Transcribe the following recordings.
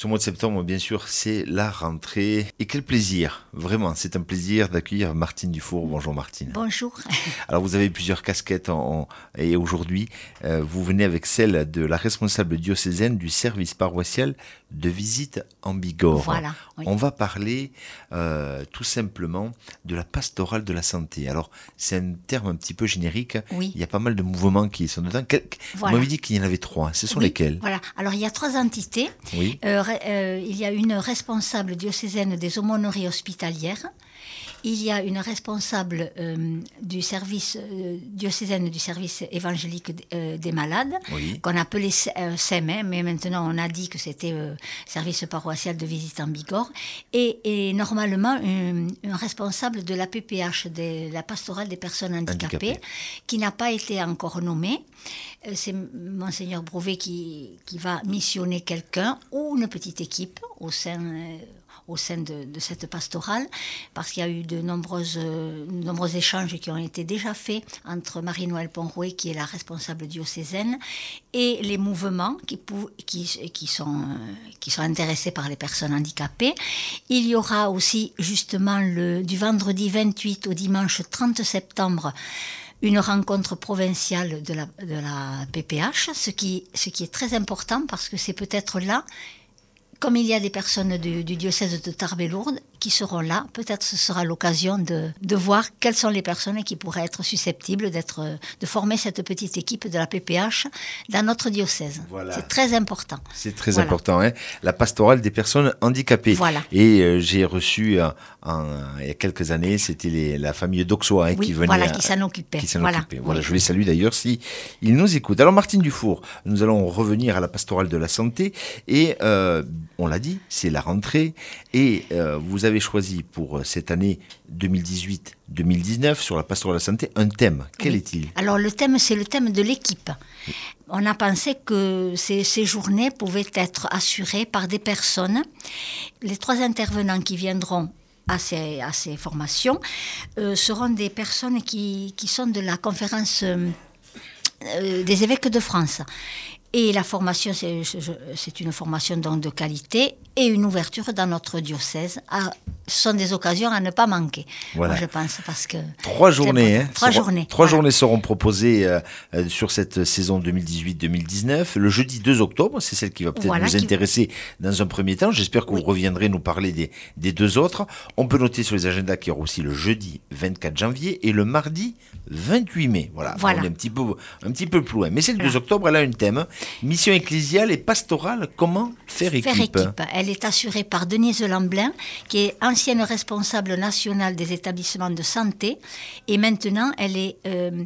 Ce mois de septembre, bien sûr, c'est la rentrée. Et quel plaisir, vraiment, c'est un plaisir d'accueillir Martine Dufour. Bonjour Martine. Bonjour. Alors vous avez plusieurs casquettes et aujourd'hui, vous venez avec celle de la responsable diocésaine du service paroissial de visite en Bigorre. Voilà. Oui. On va parler tout simplement de la pastorale de la santé. Alors c'est un terme un petit peu générique. Oui. Il y a pas mal de mouvements qui sont dedans. Vous m'avez dit qu'il y en avait 3. Ce sont lesquels? Voilà. Alors il y a 3 entités. Oui. Il y a une responsable diocésaine des aumôneries hospitalières. Il y a une responsable du service diocésaine du service évangélique des malades, Oui. qu'on appelait SEM, mais maintenant on a dit que c'était service paroissial de visite en Bigorre, et normalement un responsable de la PPH, de la pastorale des personnes handicapées, qui n'a pas été encore nommé. C'est Monseigneur Brouvet qui va missionner quelqu'un ou une petite équipe au sein de cette pastorale, parce qu'il y a eu de nombreux échanges qui ont été déjà faits entre Marie-Noëlle Ponrouet, qui est la responsable diocésaine, et les mouvements qui sont intéressés par les personnes handicapées. Il y aura aussi justement du vendredi 28 au dimanche 30 septembre une rencontre provinciale de la PPH, ce qui est très important parce que c'est peut-être là, comme il y a des personnes du diocèse de Tarbes-Lourdes qui seront là, peut-être ce sera l'occasion de voir quelles sont les personnes qui pourraient être susceptibles de former cette petite équipe de la PPH dans notre diocèse. Voilà. C'est très important. C'est très important, hein, la pastorale des personnes handicapées. Voilà. Et j'ai reçu, il y a quelques années, c'était la famille d'Auxois qui venait. Voilà, qui s'en occupait. Voilà, je les salue d'ailleurs si ils nous écoutent. Alors Martine Dufour, nous allons revenir à la pastorale de la santé et on l'a dit, c'est la rentrée et vous avez choisi pour cette année 2018-2019 sur la pastorale de la santé un thème. Quel est-il? Alors le thème, c'est le thème de l'équipe. On a pensé que ces journées pouvaient être assurées par des personnes. Les 3 intervenants qui viendront à ces formations seront des personnes qui sont de la conférence des évêques de France. Et la formation, c'est une formation donc de qualité et une ouverture dans notre diocèse. Ce sont des occasions à ne pas manquer, voilà. Moi, je pense, parce que... 3 journées, hein, 3 journées. 3 journées seront proposées sur cette saison 2018-2019. Le jeudi 2 octobre, c'est celle qui va peut-être nous intéresser dans un premier temps. J'espère que vous reviendrez nous parler des 2 autres. On peut noter sur les agendas qu'il y aura aussi le jeudi 24 janvier et le mardi 28 mai. Voilà. On est un petit peu plus loin. Mais celle du 2 octobre, elle a un thème. Mission ecclésiale et pastorale, comment faire équipe? Elle est assurée par Denise Lamblin, qui est ancienne responsable nationale des établissements de santé. Et maintenant, elle est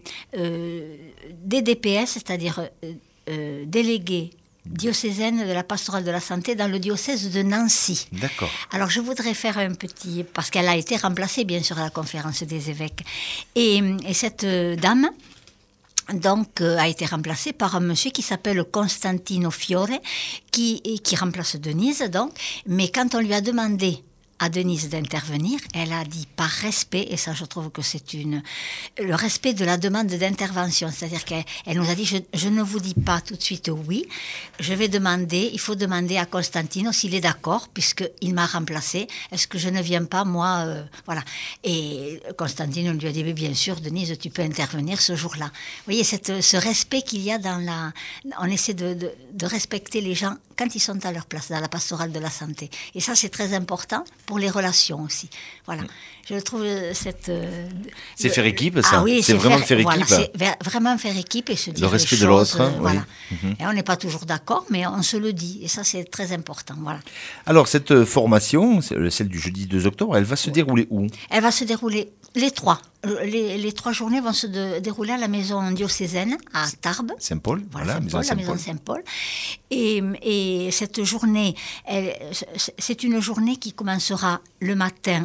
DDPS, c'est-à-dire déléguée diocésaine de la pastorale de la santé dans le diocèse de Nancy. D'accord. Alors je voudrais faire un petit... Parce qu'elle a été remplacée, bien sûr, à la conférence des évêques. Et cette dame... Donc, a été remplacée par un monsieur qui s'appelle Constantino Fiore, qui remplace Denise, donc. Mais quand on lui a demandé à Denise d'intervenir, elle a dit par respect, et ça je trouve que c'est le respect de la demande d'intervention, c'est-à-dire qu'elle nous a dit je ne vous dis pas tout de suite oui, il faut demander à Constantino s'il est d'accord, puisqu'il m'a remplacé, est-ce que je ne viens pas moi, voilà. Et Constantino lui a dit bien sûr Denise, tu peux intervenir ce jour-là. Vous voyez ce respect qu'il y a on essaie de respecter les gens quand ils sont à leur place dans la pastorale de la santé, et ça c'est très important pour les relations aussi. Voilà. Je trouve c'est faire équipe, ça. Ah oui, c'est vraiment faire équipe. Voilà, c'est vraiment faire équipe et se dire le respect les de choses, l'autre. voilà. Oui. Et on n'est pas toujours d'accord, mais on se le dit. Et ça, c'est très important. Voilà. Alors, cette formation, celle du jeudi 2 octobre, elle va se dérouler où? Elle va se dérouler les 3. Les 3 journées vont se dérouler à la maison diocésaine, à Tarbes. Saint-Paul, la maison Saint-Paul. Et cette journée, c'est une journée qui commencera le matin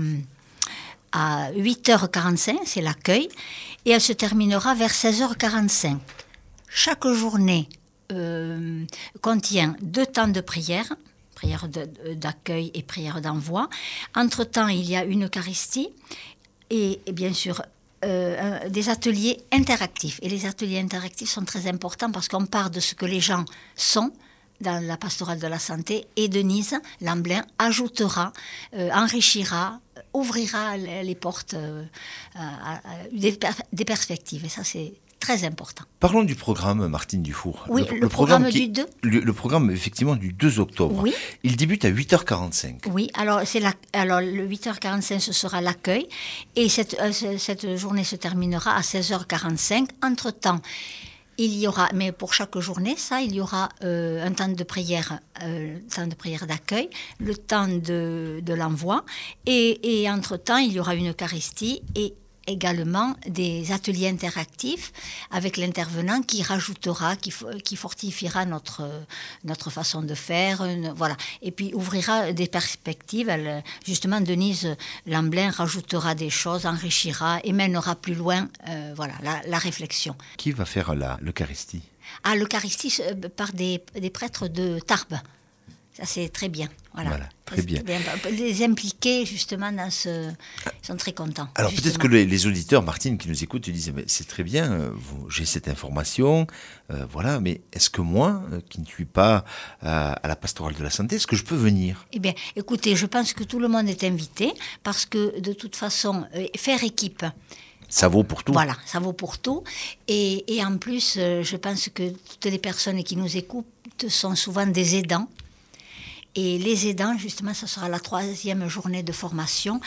à 8h45, c'est l'accueil, et elle se terminera vers 16h45. Chaque journée contient 2 temps de prière d'accueil et prière d'envoi. Entre-temps, il y a une Eucharistie et bien sûr des ateliers interactifs. Et les ateliers interactifs sont très importants parce qu'on part de ce que les gens sont dans la pastorale de la santé. Et Denise Lamblin ajoutera, enrichira, ouvrira les portes des perspectives. Et ça, c'est très important. Parlons du programme, Martine Dufour. Oui, le programme du 2. Le programme, effectivement, du 2 octobre. Oui. Il débute à 8h45. Oui, alors le 8h45, ce sera l'accueil. Et cette journée se terminera à 16h45. Entre-temps, il y aura, mais pour chaque journée, il y aura un temps de prière d'accueil, le temps de l'envoi. Et entre-temps, il y aura une Eucharistie et également des ateliers interactifs avec l'intervenant qui rajoutera, qui fortifiera notre façon de faire, voilà. Et puis ouvrira des perspectives. Justement, Denise Lamblin rajoutera des choses, enrichira et mènera plus loin voilà, la réflexion. Qui va faire l'Eucharistie ? L'Eucharistie par des prêtres de Tarbes. Ça, c'est très bien. Voilà très bien. Les impliqués, justement, sont très contents. Alors, peut-être que les auditeurs, Martine, qui nous écoutent, disent « C'est très bien, j'ai cette information, voilà, mais est-ce que moi, qui ne suis pas à la pastorale de la santé, est-ce que je peux venir ?» Eh bien, écoutez, je pense que tout le monde est invité, parce que, de toute façon, faire équipe... Ça vaut pour tout. Voilà, ça vaut pour tout. Et en plus, je pense que toutes les personnes qui nous écoutent sont souvent des aidants. Et les aidants, justement, ce sera la 3e journée de formation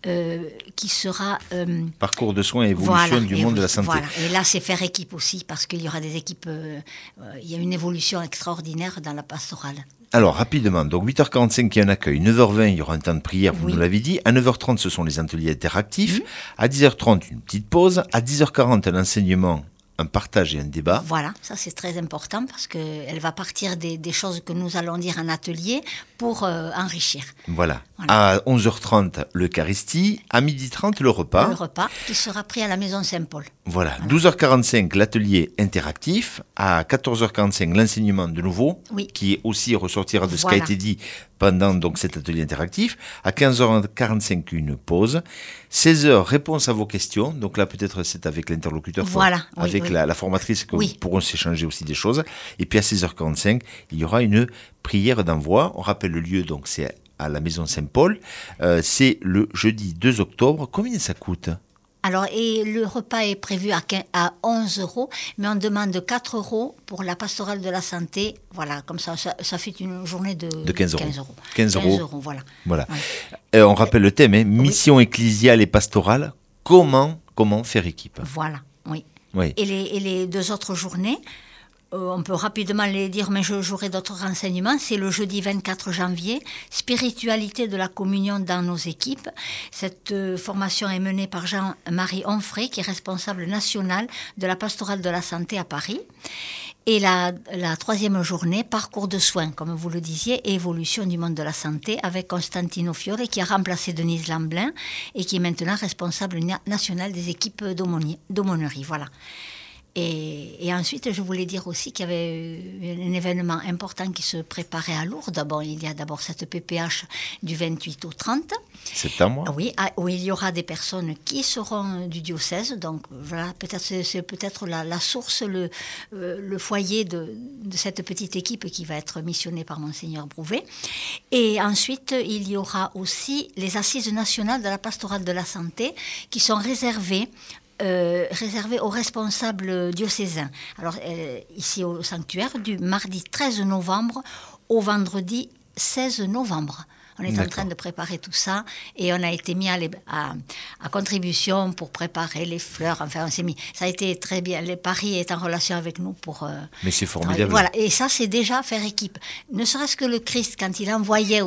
qui sera... Parcours de soins et évolution du monde de la santé. Voilà. Et là, c'est faire équipe aussi, parce qu'il y aura des équipes... il y a une évolution extraordinaire dans la pastorale. Alors, rapidement, donc 8h45, il y a un accueil. 9h20, il y aura un temps de prière, vous nous l'avez dit. À 9h30, ce sont les ateliers interactifs. À 10h30, une petite pause. À 10h40, l'enseignement... un partage et un débat. Voilà, ça c'est très important parce qu'elle va partir des choses que nous allons dire en atelier pour enrichir. Voilà. À 11h30, l'Eucharistie. À 12h30, le repas. Le repas qui sera pris à la maison Saint-Paul. Voilà. 12h45, l'atelier interactif. À 14h45, l'enseignement de nouveau, qui aussi ressortira de ce qui a été dit pendant donc, cet atelier interactif. À 15h45, une pause. 16h, réponse à vos questions. Donc là, peut-être c'est avec l'interlocuteur, avec la formatrice, que nous pourrons s'échanger aussi des choses. Et puis à 16h45, il y aura une prière d'envoi. On rappelle le lieu, donc c'est à la maison Saint-Paul. C'est le jeudi 2 octobre. Combien ça coûte ? Alors, et le repas est prévu à 11 €, mais on demande 4 € pour la pastorale de la santé. Voilà, comme ça fait une journée de 15 €. 15 €, voilà. On rappelle le thème, mission ecclésiale et pastorale. Comment faire équipe ? Voilà, oui. Et les 2 autres journées, on peut rapidement les dire, mais j'aurai d'autres renseignements. C'est le jeudi 24 janvier, spiritualité de la communion dans nos équipes. Cette formation est menée par Jean-Marie Onfray, qui est responsable national de la pastorale de la santé à Paris. Et la 3e journée, parcours de soins, comme vous le disiez, et évolution du monde de la santé, avec Constantino Fiore, qui a remplacé Denise Lamblin et qui est maintenant responsable national des équipes d'aumônerie. Voilà. Et ensuite, je voulais dire aussi qu'il y avait un événement important qui se préparait à Lourdes. Bon, il y a d'abord cette PPH du 28 au 30 septembre. Oui, où il y aura des personnes qui seront du diocèse. Donc voilà, c'est peut-être la source, le foyer de cette petite équipe qui va être missionnée par Monseigneur Brouvet. Et ensuite, il y aura aussi les assises nationales de la pastorale de la santé qui sont réservées aux responsables diocésains. Alors, ici au sanctuaire, du mardi 13 novembre au vendredi 16 novembre. On est en train de préparer tout ça et on a été mis à contribution pour préparer les fleurs. Enfin, on s'est mis. Ça a été très bien. Paris est en relation avec nous pour. Mais c'est formidable. Voilà. Et ça, c'est déjà faire équipe. Ne serait-ce que le Christ, quand il envoyait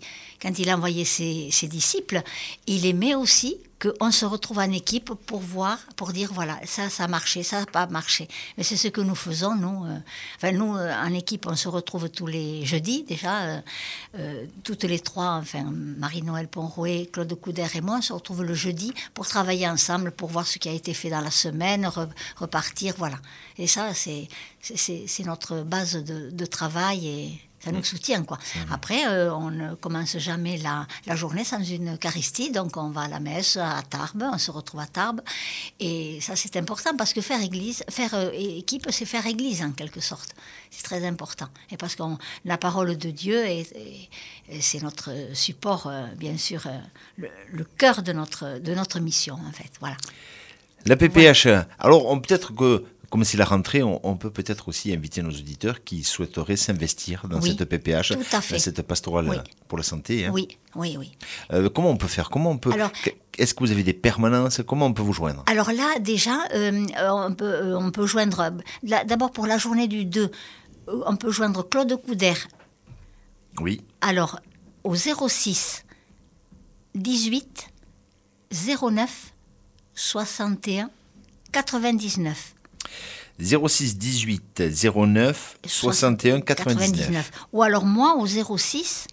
ses disciples, il aimait aussi qu'on se retrouve en équipe pour dire voilà, ça a marché, ça n'a pas marché. Mais c'est ce que nous faisons, nous. Nous, en équipe, on se retrouve tous les jeudis, déjà, toutes les trois, enfin, Marie-Noël Ponrouet, Claude Couder et moi, on se retrouve le jeudi pour travailler ensemble, pour voir ce qui a été fait dans la semaine, repartir, voilà. Et ça, c'est notre base de travail et Ça nous soutient, quoi. Après, on ne commence jamais la journée sans une Eucharistie. Donc, on va à la messe à Tarbes, on se retrouve à Tarbes. Et ça, c'est important parce que faire équipe, c'est faire église, en quelque sorte. C'est très important. Et parce que la parole de Dieu, c'est notre support, bien sûr, le cœur de notre mission, en fait. Voilà. La PPH, alors peut-être que, comme c'est la rentrée, on peut peut-être aussi inviter nos auditeurs qui souhaiteraient s'investir dans cette PPH, tout à fait. Dans cette pastorale pour la santé. Oui. Comment on peut faire? Est-ce que vous avez des permanences? Comment on peut vous joindre? Alors là, déjà, on peut joindre... D'abord, pour la journée du 2, on peut joindre Claude Couder. Oui. Alors, au 06 18 09 61 99. 06 18 09 61 99. Ou alors moi au 06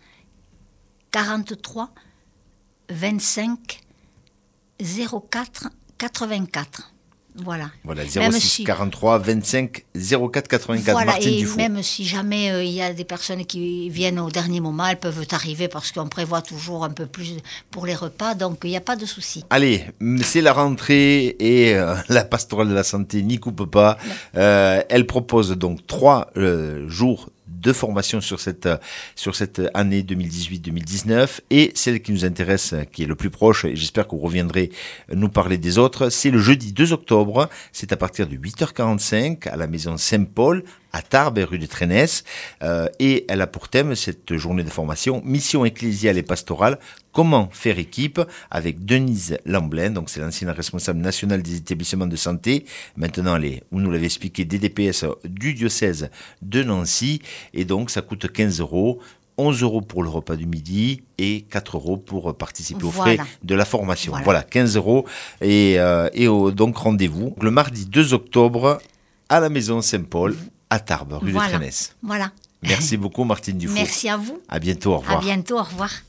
43 25 04 84. Voilà. 06 43 25 04 84. Voilà, Martine et Dufault. même si jamais il y a des personnes qui viennent au dernier moment, elles peuvent arriver parce qu'on prévoit toujours un peu plus pour les repas, donc il n'y a pas de souci. Allez, c'est la rentrée et la pastorale de la santé n'y coupe pas. Elle propose donc 3 jours de formation sur cette année 2018-2019 et celle qui nous intéresse, qui est le plus proche, et j'espère que vous reviendrez nous parler des autres, c'est le jeudi 2 octobre, c'est à partir de 8h45 à la maison Saint-Paul, à Tarbes, rue de Trénès, et elle a pour thème, cette journée de formation, mission ecclésiale et pastorale, comment faire équipe, avec Denise Lamblin, donc c'est l'ancienne responsable nationale des établissements de santé, maintenant elle est, vous nous l'avez expliqué, DDPS du diocèse de Nancy, et donc ça coûte 15 €, 11 € pour le repas du midi et 4 € pour participer aux frais de la formation. Voilà 15 €, et donc rendez-vous le mardi 2 octobre à la maison Saint-Paul, à Tarbes, rue de Trénès. Voilà. Merci beaucoup Martine Dufault. Merci à vous. À bientôt, au revoir. À bientôt, au revoir.